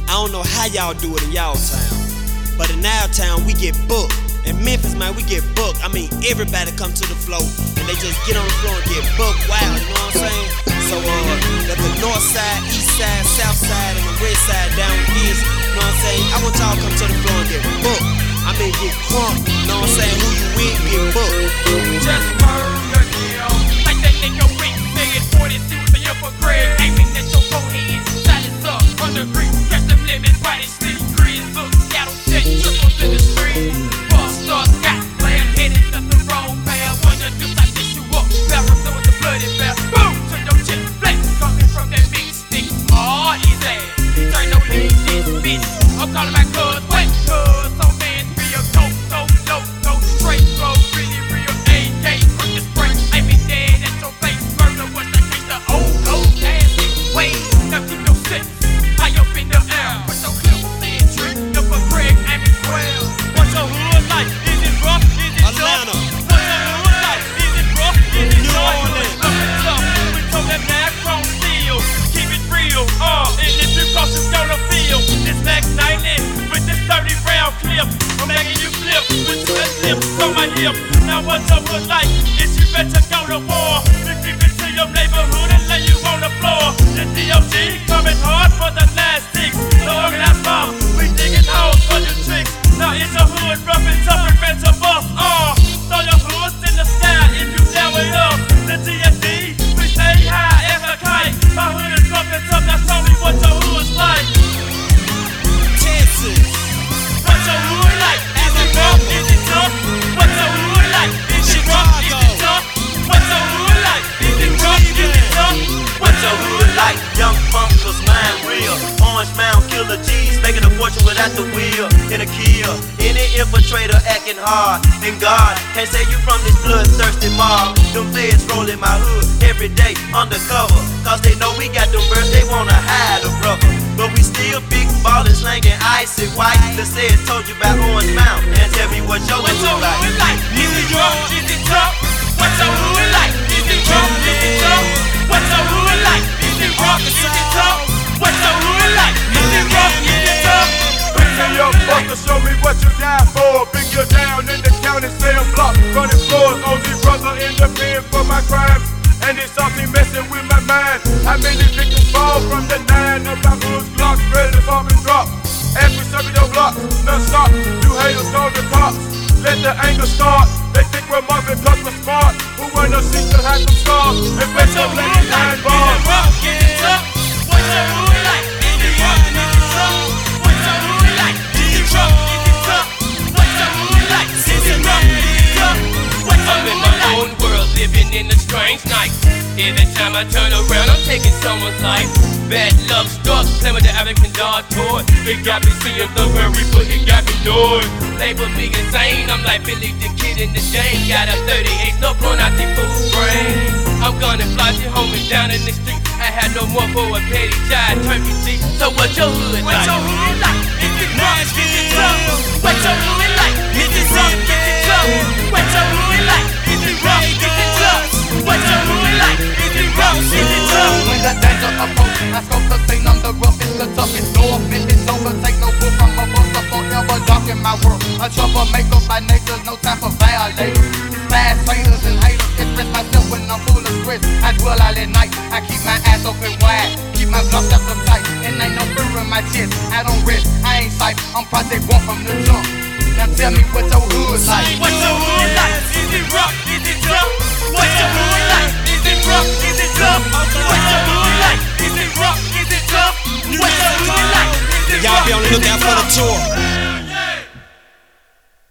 I don't know how y'all do it in y'all town, but in our town we get booked. In Memphis, man, we get booked. I mean, everybody come to the floor and they just get on the floor and get booked wild, you know what I'm saying? So, that the north side, east side, south side, and the west side down east, you know what I'm saying? I want y'all to come to the floor and get booked. I mean, get crunk, you know what I'm saying? Who you with, get booked. Just murder deal. Like that nigga weak, saying 42 for your for Greg. Aiming at your forehead, silence up, under green. Catch them lemons, right and stick, grease up, cattle set, triples in the street. Start got playing headed up the wrong path. Wonder just I dish you up. Barrel with the bloody bear. Boom! To your chip flex. Coming from that big stick. Oh, he's ass. Turn no lead this bitch. I'm calling my cuz. Wait, cuz. So man, real dope, so low, so straight, bro. Really real AK. Quick to spray. Aim me dead at your face. Murder was the case. The old ass nigga. Wait, now keep your shit high up in the air. Put your clip in trick. Up a Greg, aim it well. What's your hood like? Is it rough? Is it Atlanta. tough? What's your hood like? Is it rough? Is it New tough? Orleans. Tough. We told that man chrome steel. Keep it real. And if you cross, you gonna feel this next 90 with this 30 round clip. I'm making you flip with the lips on my hip. Now what's your hood like? Is you better go to war? You keep it to your neighborhood and lay you on the floor. The DOG coming hard for the last six. The organized mob, we digging holes for your tricks. Now it's a hood rough and tough, prevent a bust. Throw your hoods in the sky if you down with us. The DSD, we stay high as a kite. My hood is rough and tough, now show me what your hood's like. Texas. What's your hood like? Is it rough? Is it tough? What's your hood like? Is it rough? Is it tough? What's your hood like? Is it rough? Is it tough? What's your hood like? Young funkers, mine real. Orange Mound Killer G's, making a fortune without the wheel. In a kill, any infiltrator acting hard. And God can't say you from this bloodthirsty mob. Them feds rolling my hood every day undercover. Cause they know we got them birds, they wanna hide a brother. But we still big ballin', slanging icy white. The said told you about Orange Mound. And tell me what your What's your hood like. hood like? Is it rough? Is it tough? What's your hood like? Is it rough? Is it tough? What's your hood like? Is it rough? Is it tough? What's your hood like? Is it rough? Is it tough? Bring me up, fucker, show me what you down for. Bring you down in the county cell block. Running floors, OG brother in the pen for my crimes. And it's something messing with my mind. How many victims fall from the 9 of my hood's blocks, ready to bomb and drop? As we serve your blocks, non-stop, you haters call the cops. Let the anger start. They think we're mugging cause we're smart. Who wanna see to have some scars? And bet your lady 9 bars. Is it tough? What's your hood like? Is it rough? Is it tough? What's your hood like? Is it rough? Is it tough? What's your hood like? Is it rough? Is it tough? What's your I'm in hood my like? own world, living in a strange night. Every time I turn around, I'm taking someone's life. Bad luck struck, playing with the African dog toy. It got me seeing the very but it got me noise. Label me insane, I'm like Billy the Kid in the game. Got a 38, no blowing out the food brain. I'm gonna fly your homie down in the street. I had no more for a petty giant turkey G. So what's your hood like? What's your hood like? Is it rough? Is it tough? What's your hood like? Is it rough? Is it tough? What's your hood like? Is it rough? Is it tough? What's your hood like? Is it rough? Is it tough? When the danger approaches, I scope the scene, I'm the roughest, the toughest. No offense, it's over, take no fool from a buster, forever dark in my world. A troublemaker by nature, no time for violators. Fast trainers and haters, express myself when I'm full of stress. I dwell out at night, I keep my eyes open wide, keep my block up tight, and ain't no fear in my chest. I don't rest, I ain't sight, I'm Project 1 from the jump. Now tell me what your hood like. What's your hood like? Is it rough? Is it tough? What's your hood like? Is it rough? Is it tough? What's your hood like? Is it rough? Is it tough? What's your hood like? Is it Y'all rough? be on the Is it lookout for the tough? tour.